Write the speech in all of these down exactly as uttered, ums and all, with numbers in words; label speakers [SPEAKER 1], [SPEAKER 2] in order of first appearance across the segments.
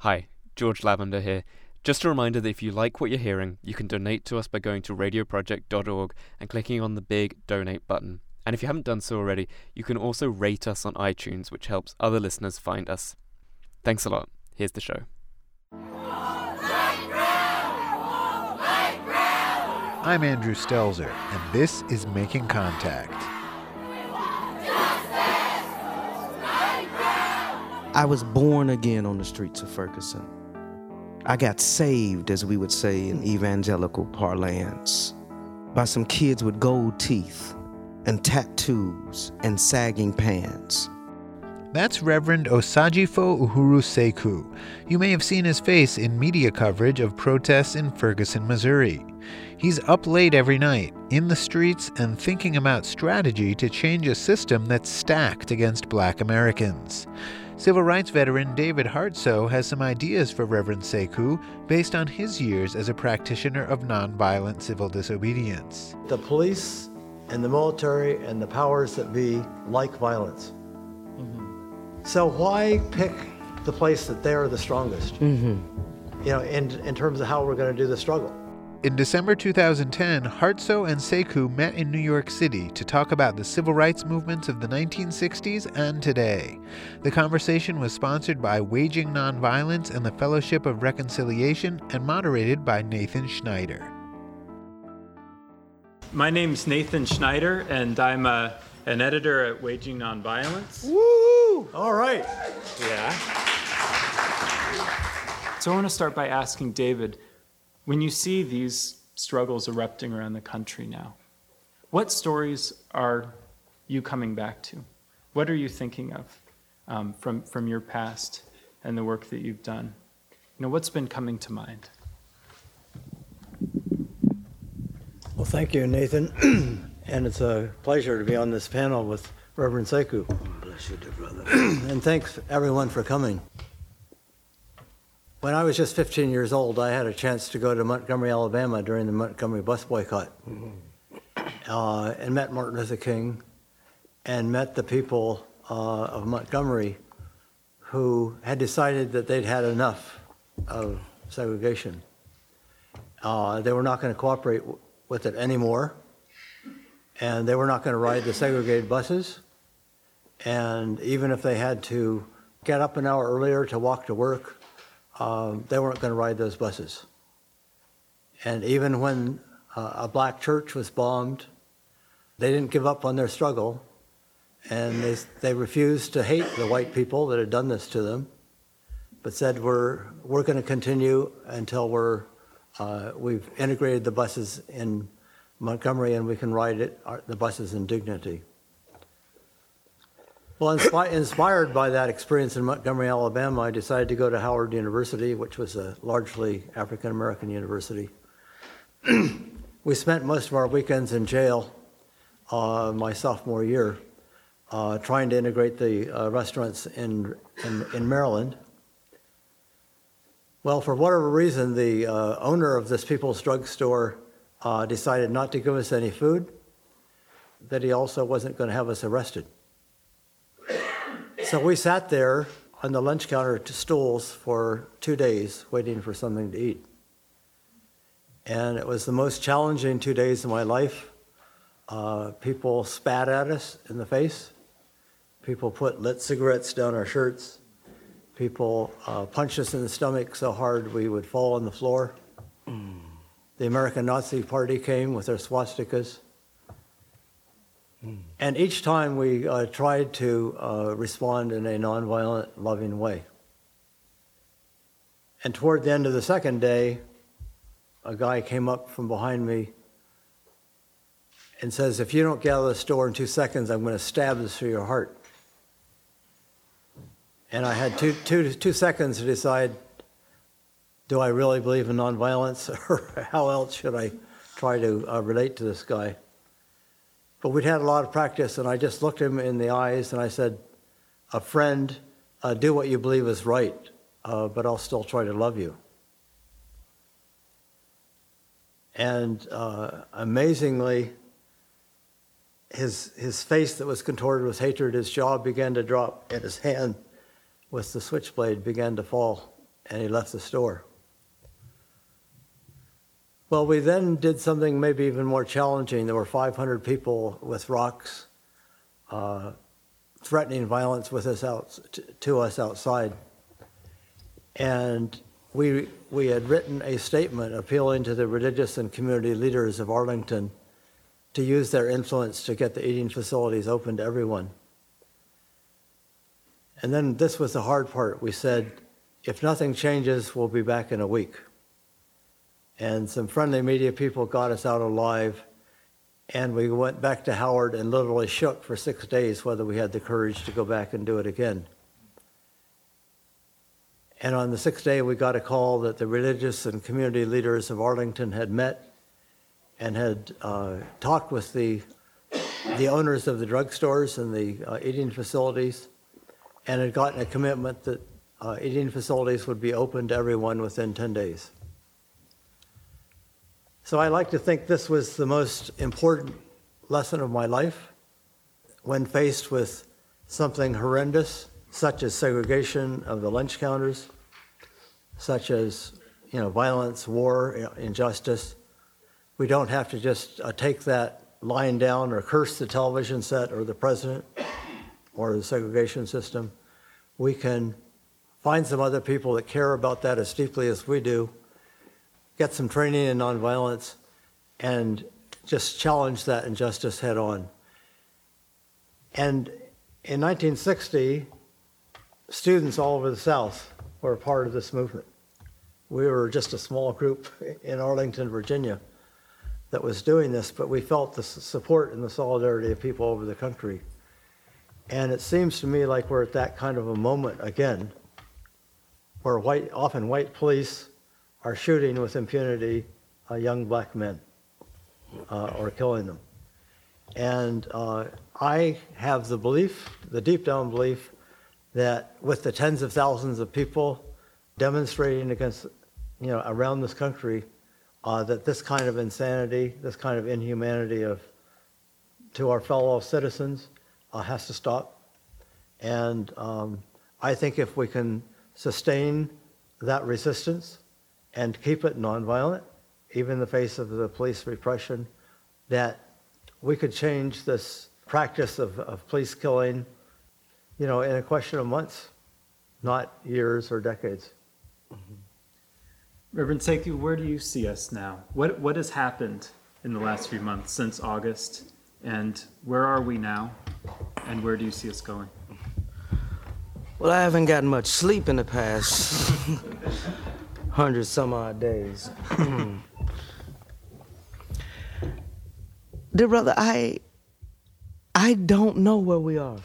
[SPEAKER 1] Hi, George Lavender here. Just a reminder that if you like what you're hearing, you can donate to us by going to radio project dot org and clicking on the big donate button. And if you haven't done so already, you can also rate us on iTunes, which helps other listeners find us. Thanks a lot. Here's the show.
[SPEAKER 2] I'm Andrew Stelzer, and this is Making Contact.
[SPEAKER 3] I was born again on the streets of Ferguson. I got saved, as we would say in evangelical parlance, by some kids with gold teeth and tattoos and sagging pants.
[SPEAKER 2] That's Reverend Osajifo Uhuru Seku. You may have seen his face in media coverage of protests in Ferguson, Missouri. He's up late every night, in the streets, and thinking about strategy to change a system that's stacked against Black Americans. Civil rights veteran David Hartsoe has some ideas for Reverend Seku based on his years as a practitioner of nonviolent civil disobedience.
[SPEAKER 4] The police and the military and the powers that be like violence. Mm-hmm. So why pick the place that they are the strongest? Mm-hmm. You know, in, in terms of how we're going to do the struggle.
[SPEAKER 2] In December two thousand ten, Hartsoe and Seku met in New York City to talk about the civil rights movements of the nineteen sixties and today. The conversation was sponsored by Waging Nonviolence and the Fellowship of Reconciliation and moderated by Nathan Schneider.
[SPEAKER 5] My name's Nathan Schneider, and I'm a, an editor at Waging Nonviolence.
[SPEAKER 4] Woo! All right.
[SPEAKER 5] Yeah. So I want to start by asking David, when you see these struggles erupting around the country now, what stories are you coming back to? What are you thinking of um, from, from your past and the work that you've done? You know, what's been coming to mind?
[SPEAKER 4] Well, thank you, Nathan. And it's a pleasure to be on this panel with Reverend Seku.
[SPEAKER 3] Bless you, dear brother.
[SPEAKER 4] And thanks, everyone, for coming. When I was just fifteen years old, I had a chance to go to Montgomery, Alabama during the Montgomery bus boycott, mm-hmm. uh, and met Martin Luther King and met the people uh, of Montgomery who had decided that they'd had enough of segregation. Uh, they were not going to cooperate w- with it anymore, and they were not going to ride the segregated buses, and even if they had to get up an hour earlier to walk to work, Um, they weren't going to ride those buses. And even when uh, a black church was bombed, they didn't give up on their struggle, and they they refused to hate the white people that had done this to them, but said we're we're going to continue until we're uh, we've integrated the buses in Montgomery and we can ride it our, the buses in dignity. Well, inspi- inspired by that experience in Montgomery, Alabama, I decided to go to Howard University, which was a largely African-American university. We spent most of our weekends in jail uh, my sophomore year, uh, trying to integrate the uh, restaurants in, in, in Maryland. Well, for whatever reason, the uh, owner of this People's Drug Store uh, decided not to give us any food, that he also wasn't going to have us arrested. So we sat there on the lunch counter to stools for two days waiting for something to eat. And it was the most challenging two days of my life. Uh, people spat at us in the face. People put lit cigarettes down our shirts. People uh, punched us in the stomach so hard we would fall on the floor. Mm. The American Nazi Party came with their swastikas. And each time we uh, tried to uh, respond in a nonviolent, loving way. And toward the end of the second day, a guy came up from behind me and says, if you don't get out of the store in two seconds, I'm going to stab this through your heart. And I had two, two, two seconds to decide, do I really believe in nonviolence, or how else should I try to uh, relate to this guy? But we'd had a lot of practice, and I just looked him in the eyes and I said, a friend, uh, do what you believe is right, uh, but I'll still try to love you. And uh, amazingly, his his face that was contorted with hatred, his jaw began to drop, and his hand with the switchblade began to fall and he left the store. Well, we then did something maybe even more challenging. There were five hundred people with rocks uh, threatening violence with us out, to us outside. And we, we had written a statement appealing to the religious and community leaders of Arlington to use their influence to get the eating facilities open to everyone. And then this was the hard part. We said, if nothing changes, we'll be back in a week. And some friendly media people got us out alive, and we went back to Howard and literally shook for six days whether we had the courage to go back and do it again. And on the sixth day, we got a call that the religious and community leaders of Arlington had met and had uh, talked with the, the owners of the drugstores and the uh, eating facilities, and had gotten a commitment that uh, eating facilities would be open to everyone within ten days. So I like to think this was the most important lesson of my life when faced with something horrendous, such as segregation of the lunch counters, such as, you know, violence, war, injustice. We don't have to just uh, take that lying down or curse the television set or the president or the segregation system. We can find some other people that care about that as deeply as we do, get some training in nonviolence, and just challenge that injustice head on. And in nineteen sixty, students all over the South were a part of this movement. We were just a small group in Arlington, Virginia, that was doing this, but we felt the support and the solidarity of people over the country. And it seems to me like we're at that kind of a moment again, where white, often white police are shooting with impunity uh, young black men uh, or killing them. And uh, I have the belief, the deep down belief, that with the tens of thousands of people demonstrating against, you know, around this country, uh, that this kind of insanity, this kind of inhumanity of to our fellow citizens uh, has to stop. And um, I think if we can sustain that resistance and keep it nonviolent, even in the face of the police repression, that we could change this practice of, of police killing, you know, in a question of months, not years or decades.
[SPEAKER 5] Mm-hmm. Reverend Sekou, where do you see us now? What what has happened in the last few months since August, and where are we now, and where do you see us going?
[SPEAKER 3] Well, I haven't gotten much sleep in the past hundred some odd days. Dear brother, I I don't know where we are.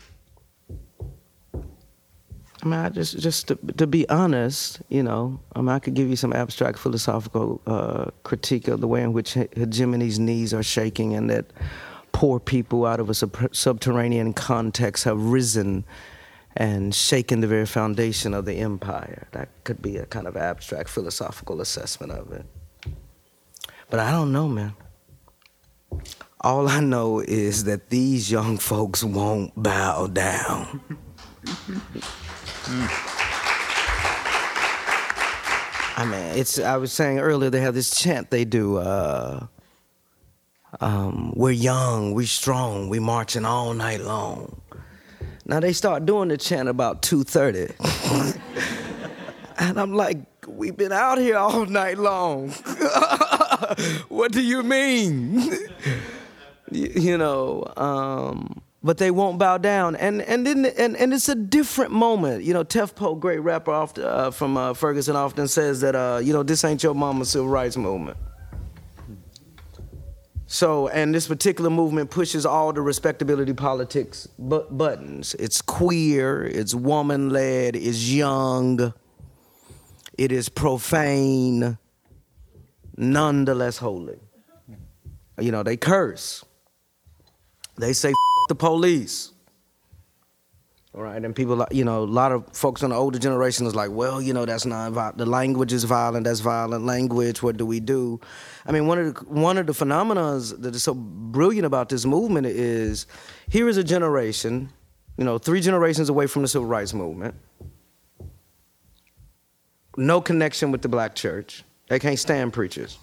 [SPEAKER 3] I mean, I just just to, to be honest, you know, I mean, I could give you some abstract philosophical uh, critique of the way in which hegemony's knees are shaking, and that poor people out of a sub- subterranean context have risen and shaken the very foundation of the empire. That could be a kind of abstract philosophical assessment of it. But I don't know, man. All I know is that these young folks won't bow down. Mm. I mean, it's. I was saying earlier, they have this chant they do. Uh, um, we're young, we're strong, we marching all night long. Now they start doing the chant about two thirty, and I'm like, we've been out here all night long. What do you mean? you, you know. Um, But they won't bow down, and and then and, and it's a different moment. You know, Tef Poe, great rapper often, uh, from uh, Ferguson, often says that uh, you know, this ain't your mama's civil rights movement. So, and this particular movement pushes all the respectability politics bu- buttons. It's queer, it's woman-led, it's young, it is profane, nonetheless holy. You know, they curse. They say the police. All right, and people, you know, a lot of folks in the older generation is like, well, you know, that's not violent. The language is violent. That's violent language. What do we do? I mean, one of the one of the phenomena that is so brilliant about this movement is, here is a generation, you know, three generations away from the civil rights movement, no connection with the black church. They can't stand preachers.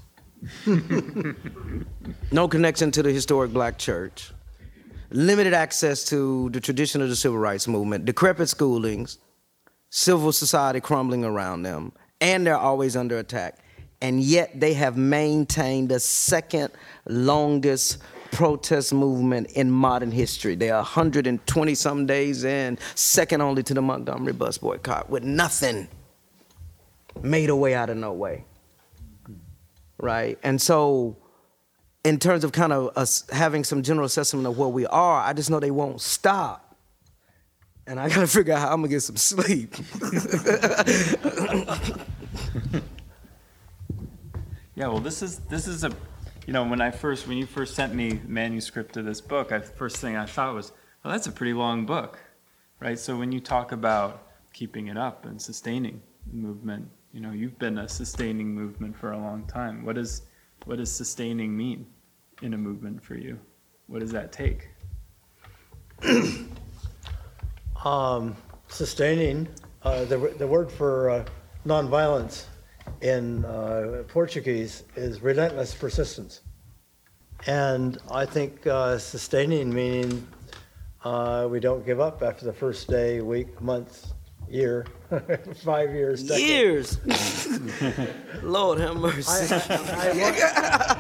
[SPEAKER 3] No connection to the historic black church. Limited access to the tradition of the civil rights movement. Decrepit schoolings. Civil society crumbling around them. And they're always under attack. And yet they have maintained the second longest protest movement in modern history. They are one hundred twenty some days in, second only to the Montgomery bus boycott, with nothing. Made a way out of no way. Right? And so, in terms of kind of us having some general assessment of where we are, I just know they won't stop. And I gotta figure out how I'm gonna get some sleep.
[SPEAKER 5] Yeah, well, this is this is a, you know, when I first when you first sent me the manuscript of this book, I, first thing I thought was, well, that's a pretty long book, right? So when you talk about keeping it up and sustaining the movement, you know, you've been a sustaining movement for a long time. What does what does sustaining mean in a movement for you? What does that take?
[SPEAKER 4] Um, sustaining, uh, the the word for uh, nonviolence in uh, Portuguese is relentless persistence. And I think uh, sustaining meaning uh, we don't give up after the first day, week, month, year, five years, decade.
[SPEAKER 3] Years. Lord have mercy.
[SPEAKER 4] I,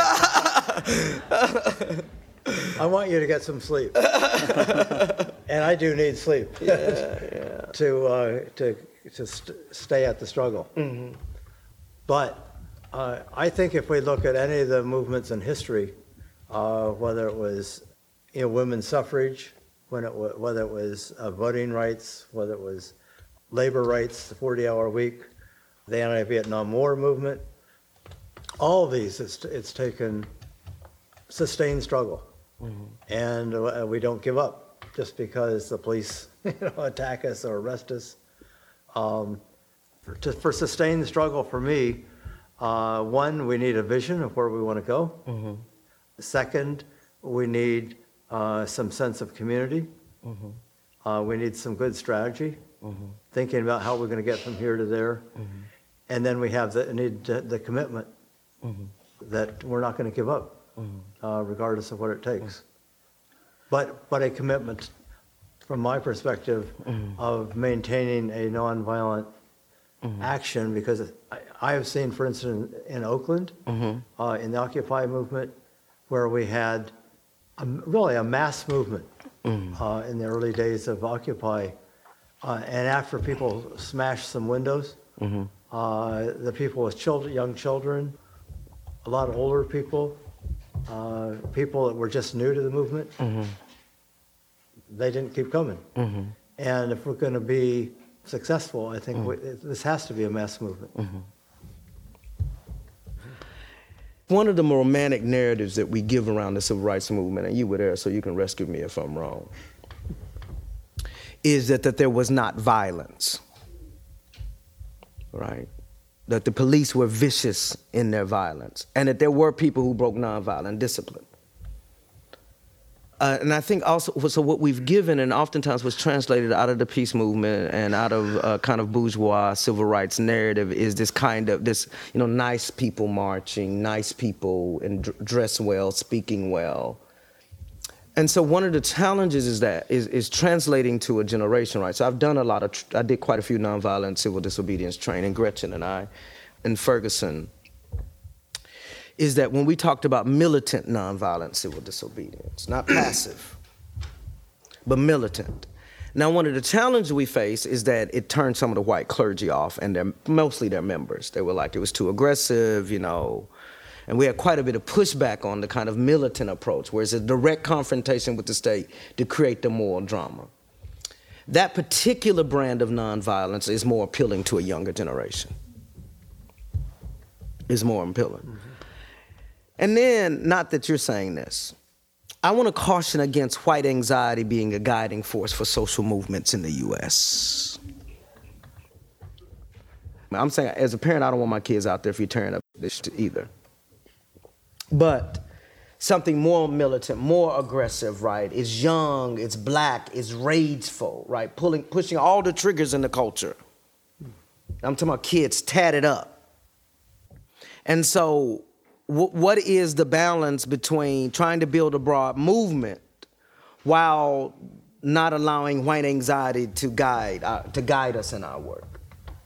[SPEAKER 4] I, want, I want you to get some sleep. And I do need sleep
[SPEAKER 3] yeah, yeah.
[SPEAKER 4] to, uh, to, to st- stay at the struggle.
[SPEAKER 3] Mm-hmm.
[SPEAKER 4] But uh, I think if we look at any of the movements in history, uh, whether it was you know, women's suffrage, when it w- whether it was uh, voting rights, whether it was labor rights, the forty-hour week, the anti-Vietnam War movement, all of these, it's, it's taken sustained struggle. Mm-hmm. And uh, we don't give up just because the police you know, attack us or arrest us. Um, For, to, for sustained struggle for me, uh, one, we need a vision of where we want to go. Mm-hmm. Second, we need uh, some sense of community. Mm-hmm. Uh, we need some good strategy, mm-hmm. thinking about how we're going to get from here to there. Mm-hmm. And then we have the need the, the commitment mm-hmm. that we're not going to give up, mm-hmm. uh, regardless of what it takes. Mm-hmm. But but a commitment, from my perspective, mm-hmm. of maintaining a nonviolent Mm-hmm. action, because I, I have seen, for instance, in Oakland, mm-hmm. uh, in the Occupy movement, where we had a, really a mass movement mm-hmm. uh, in the early days of Occupy, uh, and after people smashed some windows, mm-hmm. uh, the people with children, young children, a lot of older people, uh, people that were just new to the movement, mm-hmm. they didn't keep coming. Mm-hmm. And if we're going to be successful, I think mm. we, this has to be a mass movement. Mm-hmm.
[SPEAKER 3] One of the romantic narratives that we give around the civil rights movement, and you were there so you can rescue me if I'm wrong, is that, that there was not violence, right? That the police were vicious in their violence, and that there were people who broke nonviolent discipline. Uh, and I think also, so what we've given and oftentimes was translated out of the peace movement and out of uh, kind of bourgeois civil rights narrative is this kind of, this, you know, nice people marching, nice people and d- dress well, speaking well. And so one of the challenges is that, is, is translating to a generation, right? So I've done a lot of, tr- I did quite a few nonviolent civil disobedience training, Gretchen and I, in Ferguson. Is that when we talked about militant nonviolent civil disobedience, not passive, but militant. Now, one of the challenges we face is that it turned some of the white clergy off, and they're mostly their members. They were like, it was too aggressive, you know, and we had quite a bit of pushback on the kind of militant approach, where it's a direct confrontation with the state to create the moral drama. That particular brand of nonviolence is more appealing to a younger generation. Is more appealing. Mm-hmm. And then, not that you're saying this, I want to caution against white anxiety being a guiding force for social movements in the U S. I'm saying, as a parent, I don't want my kids out there if you're tearing up this either. But something more militant, more aggressive, right? It's young, it's black, it's rageful, right? Pulling, pushing all the triggers in the culture. I'm talking about kids tatted up. And so w- what is the balance between trying to build a broad movement while not allowing white anxiety to guide uh, to guide us in our work?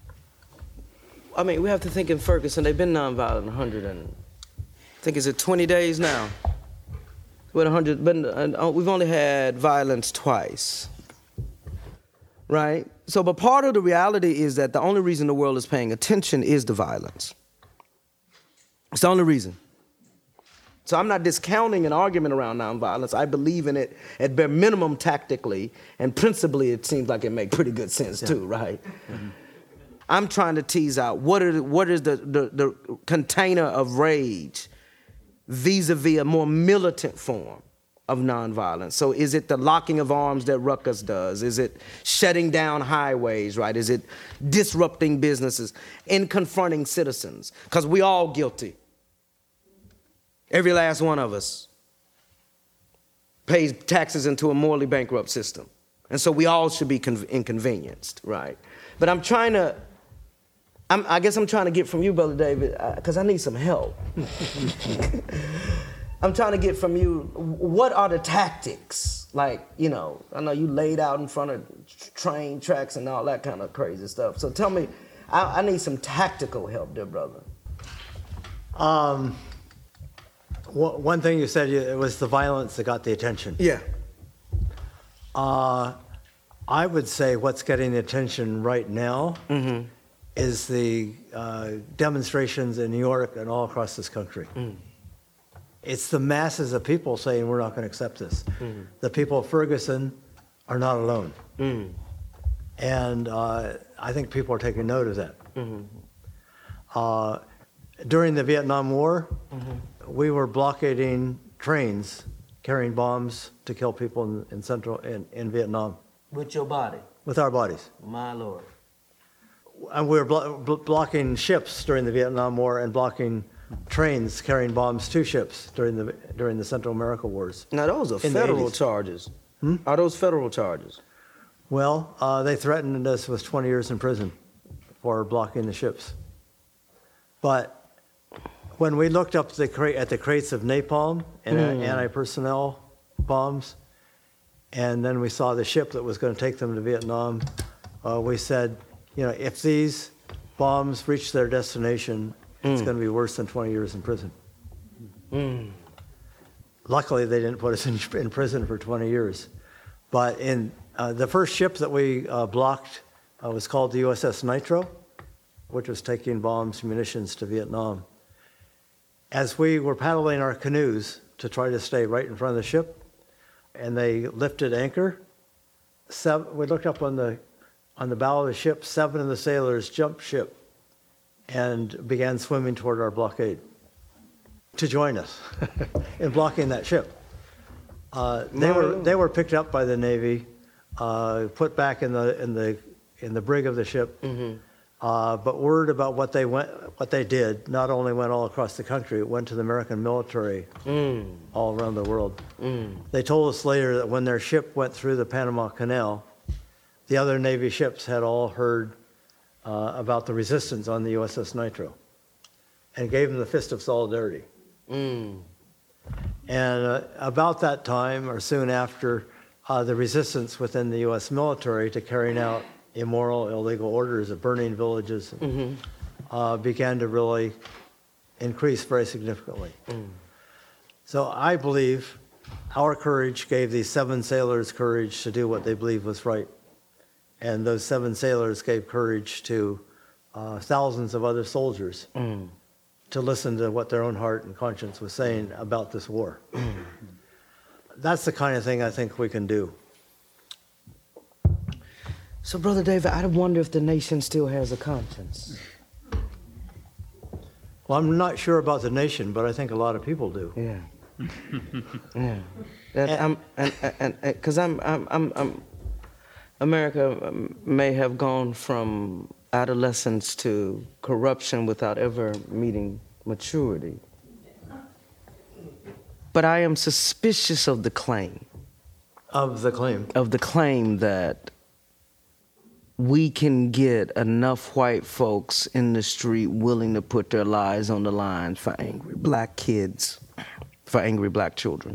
[SPEAKER 3] I mean, we have to think in Ferguson, they've been nonviolent one hundred and, I think, is it twenty days now? With one hundred, but uh, we've only had violence twice, right? So, but part of the reality is that the only reason the world is paying attention is the violence. It's the only reason. So I'm not discounting an argument around nonviolence. I believe in it at bare minimum tactically, and principally it seems like it makes pretty good sense yeah. too, right? Mm-hmm. I'm trying to tease out what, are, what is the, the, the container of rage vis-a-vis a more militant form of nonviolence. So is it the locking of arms that Ruckus does? Is it shutting down highways, right? Is it disrupting businesses and confronting citizens? Because we all guilty. Every last one of us pays taxes into a morally bankrupt system. And so we all should be con- inconvenienced, right? But I'm trying to, I'm, I guess I'm trying to get from you, Brother David, because I need some help. I'm trying to get from you, what are the tactics? Like, you know, I know you laid out in front of train tracks and all that kind of crazy stuff. So tell me, I, I need some tactical help there, brother.
[SPEAKER 4] Um, one thing you said, it was the violence that got the attention.
[SPEAKER 3] Yeah.
[SPEAKER 4] Uh, I would say what's getting the attention right now mm-hmm. is the uh, demonstrations in New York and all across this country. Mm. It's the masses of people saying we're not going to accept this. Mm. The people of Ferguson are not alone. Mm. And uh, I think people are taking note of that. Mm-hmm. Uh, during the Vietnam War, mm-hmm. we were blockading trains carrying bombs to kill people in, in central in, in Vietnam.
[SPEAKER 3] With your body?
[SPEAKER 4] With our bodies.
[SPEAKER 3] My Lord.
[SPEAKER 4] And we were blo- blo- blocking ships during the Vietnam War and blocking trains carrying bombs to ships during the during the Central America Wars.
[SPEAKER 3] Now those are federal charges. Hmm? Are those federal charges?
[SPEAKER 4] Well, uh, they threatened us with twenty years in prison for blocking the ships. But when we looked up the cra- at the crates of napalm and mm. anti-personnel bombs, and then we saw the ship that was going to take them to Vietnam, uh, we said, you know, if these bombs reach their destination, mm. it's going to be worse than twenty years in prison. Mm. Luckily, they didn't put us in, in prison for twenty years. But in uh, the first ship that we uh, blocked uh, was called the U S S Nitro, which was taking bombs and munitions to Vietnam. As we were paddling our canoes to try to stay right in front of the ship, and they lifted anchor, seven, we looked up on the on the bow of the ship, seven of the sailors jumped ship and began swimming toward our blockade to join us in blocking that ship. Uh, they were they were picked up by the Navy, uh, put back in the in the in the brig of the ship. Mm-hmm. Uh, but word about what they went, what they did, not only went all across the country, it went to the American military mm. all around the world. Mm. They told us later that when their ship went through the Panama Canal, the other Navy ships had all heard uh, about the resistance on the U S S Nitro, and gave them the fist of solidarity. Mm. And uh, about that time, or soon after, uh, the resistance within the U S military to carrying out immoral, illegal orders of burning villages mm-hmm. uh, began to really increase very significantly. Mm. So I believe our courage gave these seven sailors courage to do what they believed was right. And those seven sailors gave courage to uh, thousands of other soldiers mm. to listen to what their own heart and conscience was saying about this war. Mm. That's the kind of thing I think we can do.
[SPEAKER 3] So, Brother David, I wonder if the nation still has a conscience.
[SPEAKER 4] Well, I'm not sure about the nation, but I think a lot of people do.
[SPEAKER 3] Yeah. yeah. That, and, I'm, and, and, because I'm, I'm, I'm, I'm, America may have gone from adolescence to corruption without ever meeting maturity. But I am suspicious of the claim.
[SPEAKER 4] Of the claim.
[SPEAKER 3] Of the claim that we can get enough white folks in the street willing to put their lives on the line for angry black kids, for angry black children.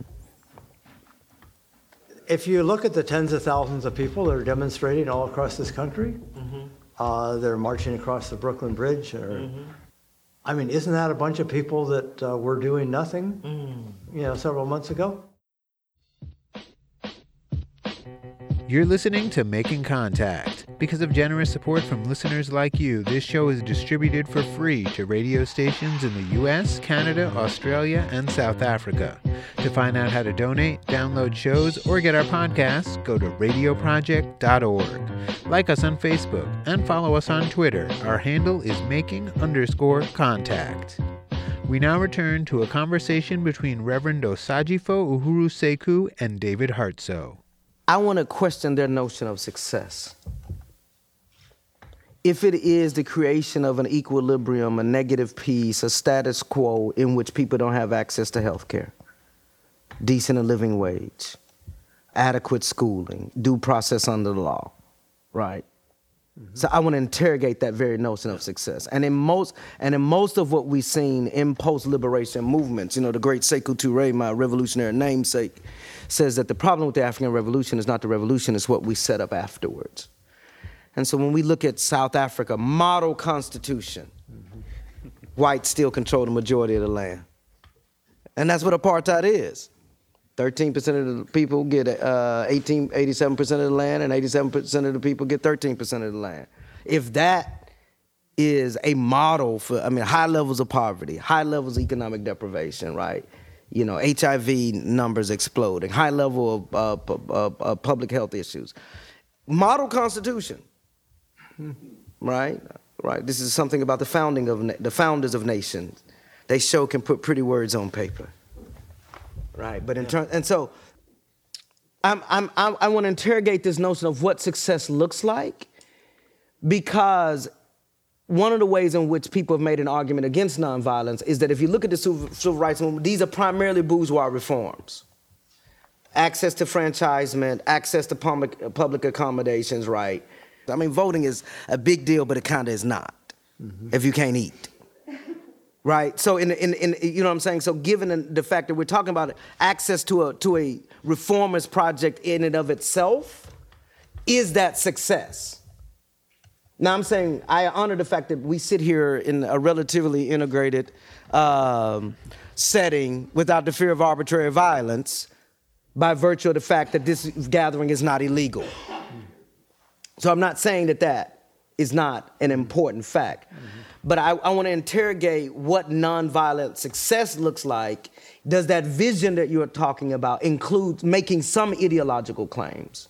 [SPEAKER 4] If you look at the tens of thousands of people that are demonstrating all across this country, mm-hmm. uh, they're marching across the Brooklyn Bridge. Or, mm-hmm. I mean, isn't that a bunch of people that uh, were doing nothing, mm. you know, several months ago?
[SPEAKER 2] You're listening to Making Contact. Because of generous support from listeners like you, this show is distributed for free to radio stations in the U S, Canada, Australia, and South Africa. To find out how to donate, download shows, or get our podcasts, go to radio project dot org. Like us on Facebook and follow us on Twitter. Our handle is making underscore contact. We now return to a conversation between Reverend Osajifo Uhuru Seku and David Hartsoe.
[SPEAKER 3] I want to question their notion of success. If it is the creation of an equilibrium, a negative peace, a status quo in which people don't have access to health care, decent and living wage, adequate schooling, due process under the law, right? Mm-hmm. So I want to interrogate that very notion of success. And in most and in most of what we've seen in post-liberation movements, you know, the great Sekou Touré, my revolutionary namesake, says that the problem with the African Revolution is not the revolution, it's what we set up afterwards. And so when we look at South Africa, model constitution, mm-hmm. whites still control the majority of the land. And that's what apartheid is. thirteen percent of the people get uh, eighteen, eighty-seven percent of the land, and eighty-seven percent of the people get thirteen percent of the land. If that is a model for, I mean, high levels of poverty, high levels of economic deprivation, right? You know, H I V numbers exploding, high level of uh, p- uh, uh, public health issues. Model constitution, right? Right. This is something about the founding of na- the founders of nations. They show can put pretty words on paper, right? But in yeah. terms, and so, I'm, I'm, I'm, I want to interrogate this notion of what success looks like, because one of the ways in which people have made an argument against nonviolence is that if you look at the civil, civil rights movement, these are primarily bourgeois reforms. Access to franchisement, access to public, public accommodations, right? I mean, voting is a big deal, but it kind of is not, mm-hmm. if you can't eat. Right? So, in, in, in, you know what I'm saying? So given the, the fact that we're talking about access to a, to a reformist project in and of itself, is that success? Now, I'm saying I honor the fact that we sit here in a relatively integrated um, setting without the fear of arbitrary violence by virtue of the fact that this gathering is not illegal. So I'm not saying that that is not an important fact. Mm-hmm. But I, I want to interrogate what nonviolent success looks like. Does that vision that you're talking about include making some ideological claims?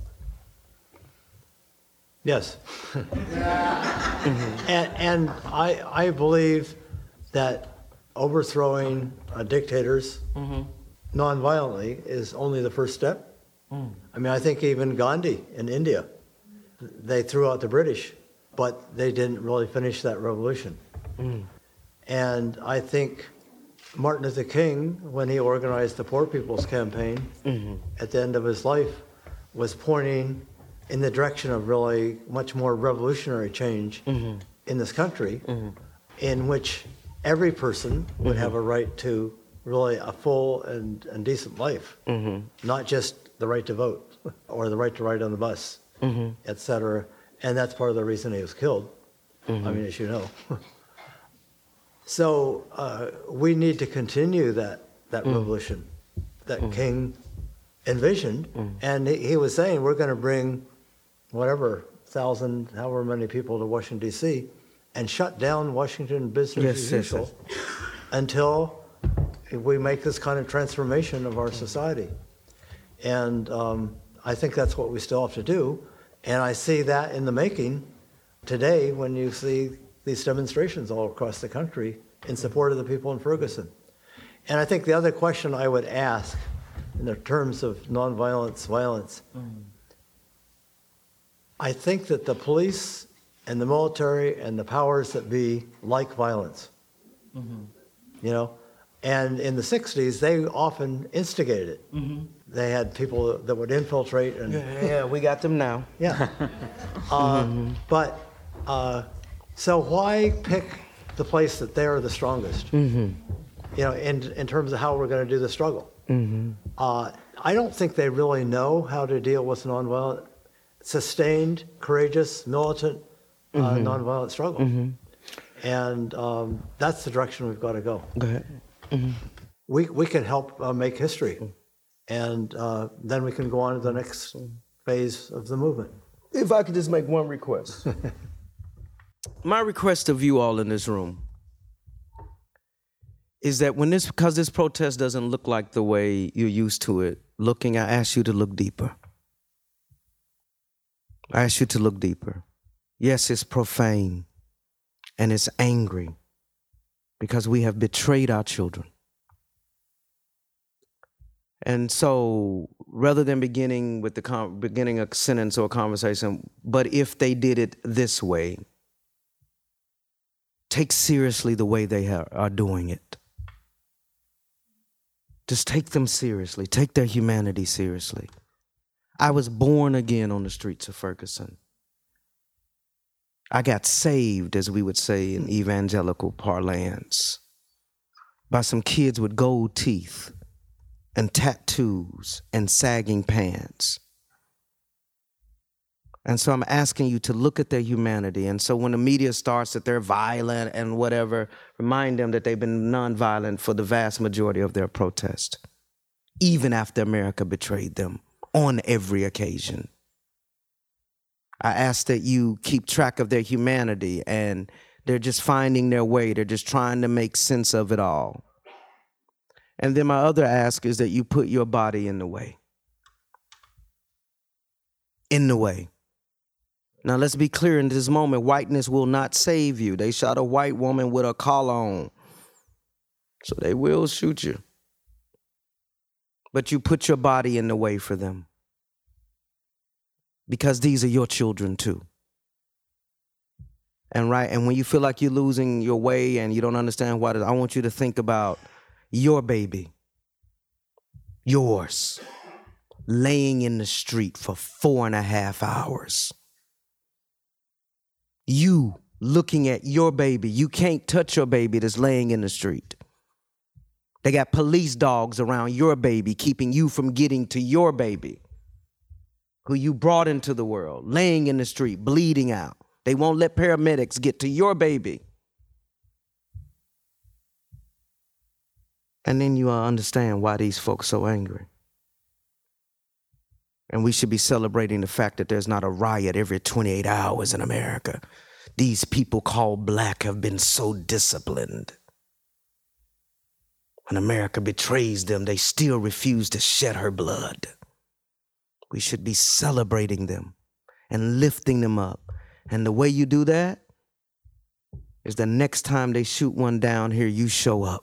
[SPEAKER 4] Yes. mm-hmm. and and I, I believe that overthrowing uh, dictators mm-hmm. nonviolently is only the first step. Mm. I mean, I think even Gandhi in India, they threw out the British, but they didn't really finish that revolution. Mm. And I think Martin Luther King, when he organized the Poor People's Campaign mm-hmm. at the end of his life, was pointing in the direction of really much more revolutionary change mm-hmm. in this country, mm-hmm. in which every person would mm-hmm. have a right to really a full and, and decent life, mm-hmm. not just the right to vote or the right to ride on the bus, mm-hmm. et cetera. And that's part of the reason he was killed, mm-hmm. I mean, as you know. So uh, we need to continue that, that mm-hmm. revolution that mm-hmm. King envisioned. Mm-hmm. And he, he was saying, we're going to bring whatever, thousand, however many people to Washington, D C, and shut down Washington business
[SPEAKER 3] yes,
[SPEAKER 4] as
[SPEAKER 3] yes,
[SPEAKER 4] usual
[SPEAKER 3] yes.
[SPEAKER 4] until we make this kind of transformation of our society. And um, I think that's what we still have to do. And I see that in the making today when you see these demonstrations all across the country in support of the people in Ferguson. And I think the other question I would ask in the terms of nonviolence, violence, mm. I think that the police and the military and the powers that be like violence, mm-hmm. you know, And in the sixties, they often instigated it. Mm-hmm. They had people that would infiltrate. And
[SPEAKER 3] Yeah, yeah, we got them now.
[SPEAKER 4] yeah. uh, mm-hmm. But uh, so why pick the place that they're the strongest? Mm-hmm. You know, in in terms of how we're going to do the struggle. Mm-hmm. Uh, I don't think they really know how to deal with nonviolent, sustained, courageous, militant, uh, mm-hmm. nonviolent struggle. Mm-hmm. And um, that's the direction we've got to go.
[SPEAKER 3] Go ahead. Mm-hmm.
[SPEAKER 4] We we can help uh, make history, and uh, then we can go on to the next phase of the movement.
[SPEAKER 3] If I could just make one request. My request of you all in this room is that when this, because this protest doesn't look like the way you're used to it looking, I ask you to look deeper. I ask you to look deeper. Yes, it's profane and it's angry because we have betrayed our children. And so rather than beginning with the con- beginning a sentence or a conversation, but if they did it this way, take seriously the way they ha- are doing it. Just take them seriously. Take their humanity seriously. I was born again on the streets of Ferguson. I got saved, as we would say in evangelical parlance, by some kids with gold teeth and tattoos and sagging pants. And so I'm asking you to look at their humanity. And so when the media starts that they're violent and whatever, remind them that they've been nonviolent for the vast majority of their protest, even after America betrayed them on every occasion. I ask that you keep track of their humanity, and they're just finding their way. They're just trying to make sense of it all. And then my other ask is that you put your body in the way. In the way. Now let's be clear in this moment, whiteness will not save you. They shot a white woman with a collar on, so they will shoot you. But you put your body in the way for them. Because these are your children too. And right, and when you feel like you're losing your way and you don't understand what it is, I want you to think about your baby, yours, laying in the street for four and a half hours. You looking at your baby. You can't touch your baby that's laying in the street. They got police dogs around your baby, keeping you from getting to your baby, who you brought into the world, laying in the street, bleeding out. They won't let paramedics get to your baby. And then you understand why these folks are so angry. And we should be celebrating the fact that there's not a riot every twenty-eight hours in America. These people called black have been so disciplined. When America betrays them, they still refuse to shed her blood. We should be celebrating them and lifting them up. And the way you do that is the next time they shoot one down here, you show up.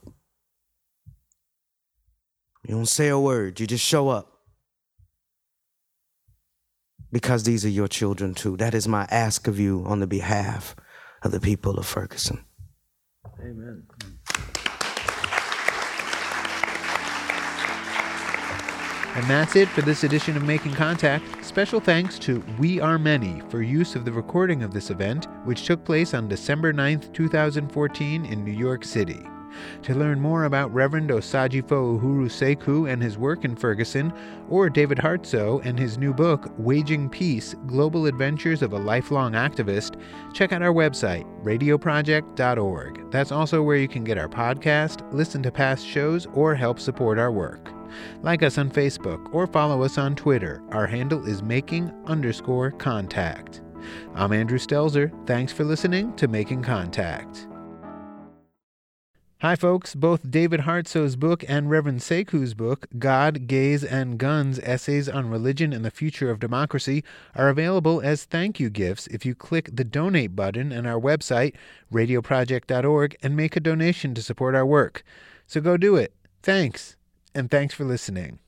[SPEAKER 3] You don't say a word, you just show up. Because these are your children too. That is my ask of you on the behalf of the people of Ferguson.
[SPEAKER 4] Amen.
[SPEAKER 2] And that's it for this edition of Making Contact. Special thanks to We Are Many for use of the recording of this event, which took place on December ninth, two thousand fourteen in New York City. To learn more about Reverend Osajifo Uhuru Seku and his work in Ferguson, or David Hartsoe and his new book, Waging Peace, Global Adventures of a Lifelong Activist, check out our website, radio project dot org. That's also where you can get our podcast, listen to past shows, or help support our work. Like us on Facebook or follow us on Twitter. Our handle is making underscore contact. I'm Andrew Stelzer. Thanks for listening to Making Contact. Hi, folks. Both David Hartsoe's book and Reverend Seku's book, God, Gays, and Guns, Essays on Religion and the Future of Democracy, are available as thank you gifts if you click the donate button on our website, radio project dot org, and make a donation to support our work. So go do it. Thanks. And thanks for listening.